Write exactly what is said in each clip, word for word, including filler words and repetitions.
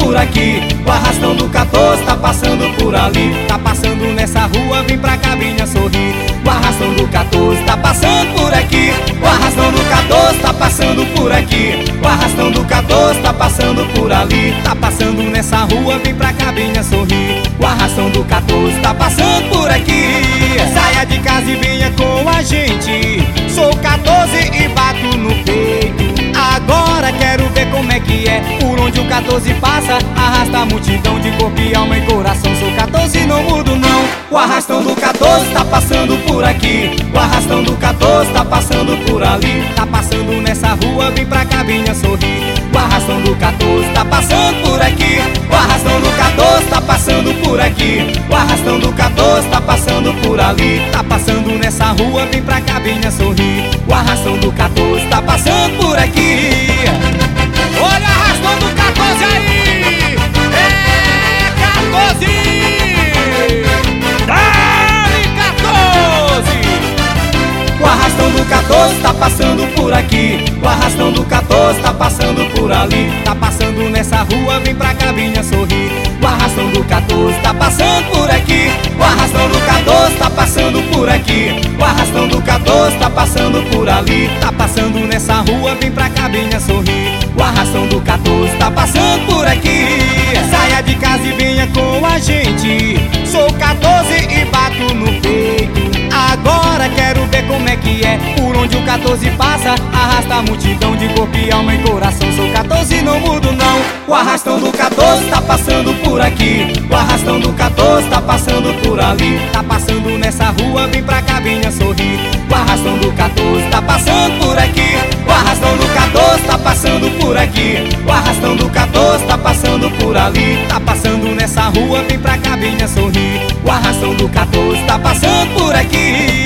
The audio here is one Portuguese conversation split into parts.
por aqui. O arrastão do quatorze tá passando por ali. Tá passando nessa rua, vem pra cá, venha sorrir. O arrastão do quatorze tá passando por aqui. O arrastão do quatorze tá passando por aqui. O arrastão do quatorze tá passando por ali. Tá passando nessa rua, vem pra cá, venha sorrir. O arrastão do quatorze tá passando por aqui. Saia de casa e venha com a gente. Sou quatorze e bato no peito. Agora quero ver como é que é. Por onde o quatorze passa, arrasta a multidão de corpo e alma e coração. Sou quatorze, não mudo não. O arrastão do quatorze tá passando por aqui. O arrastão do quatorze tá passando por ali. Tá passando nessa rua, vem pra cá, venha sorrir. O arrastão do quatorze tá passando por aqui. O arrastão do quatorze tá passando por aqui. O arrastão do quatorze tá passando por ali. Tá passando nessa rua, vem pra cá, venha sorrir. O arrastão do quatorze tá passando por aqui. Olha o arrastão do quatorze aí! É quatorze! Dale quatorze! O arrastão do quatorze tá passando por aqui. O arrastão do quatorze tá passando por ali. Tá passando nessa rua, vem pra cá, venha sorrir. O arrastão do quatorze tá passando por aqui. O arrastão do quatorze tá passando por aqui. O arrastão do quatorze tá passando por ali. Tá passando nessa rua, vem pra cá, venha sorrir. O arrastão do quatorze tá passando por aqui. Saia de casa e venha com a gente. Sou quatorze e bato no peito. Agora quero ver como é que é. Por onde o quatorze passa, arrasta a multidão de corpo e alma e coração. Sou quatorze, não mudo não. O arrastão do quatorze tá passando por aqui. O arrastão do quatorze tá passando por ali. Tá passando nessa rua, vem pra cá, venha sorrir. O arrastão do quatorze tá passando por aqui. O arrastão do quatorze tá passando por aqui. O arrastão do quatorze tá passando por ali. Tá passando nessa rua, vem pra cá, venha sorrir. O arrastão do quatorze tá passando por aqui.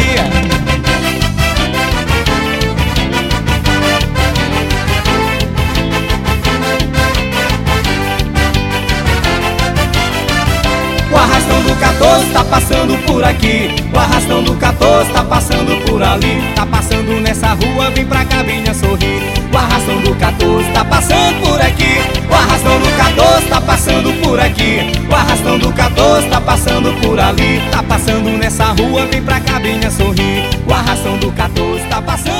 O arrastão do quatorze tá passando por aqui. O arrastão do quatorze tá passando por ali. Tá passando nessa rua, vem pra cá, venha sorrir. O arrastão do quatorze tá passando por aqui. O arrastão do quatorze tá passando por aqui. O arrastão do quatorze tá passando por ali. Tá passando nessa rua, vem pra cá, venha sorrir. O arrastão do quatorze tá passando